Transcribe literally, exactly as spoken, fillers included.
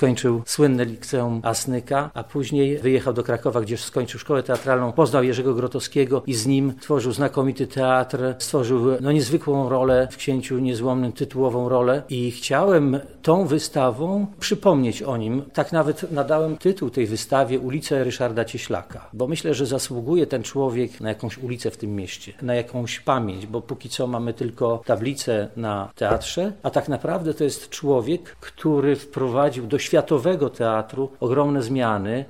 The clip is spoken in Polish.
skończył słynne liceum Asnyka, a później wyjechał do Krakowa, gdzie skończył szkołę teatralną, poznał Jerzego Grotowskiego i z nim tworzył znakomity teatr, stworzył no, niezwykłą rolę w Księciu Niezłomnym, tytułową rolę i chciałem tą wystawą przypomnieć o nim. Tak nawet nadałem tytuł tej wystawie Ulice Ryszarda Cieślaka, bo myślę, że zasługuje ten człowiek na jakąś ulicę w tym mieście, na jakąś pamięć, bo póki co mamy tylko tablicę na teatrze, a tak naprawdę to jest człowiek, który wprowadził do światowego teatru ogromne zmiany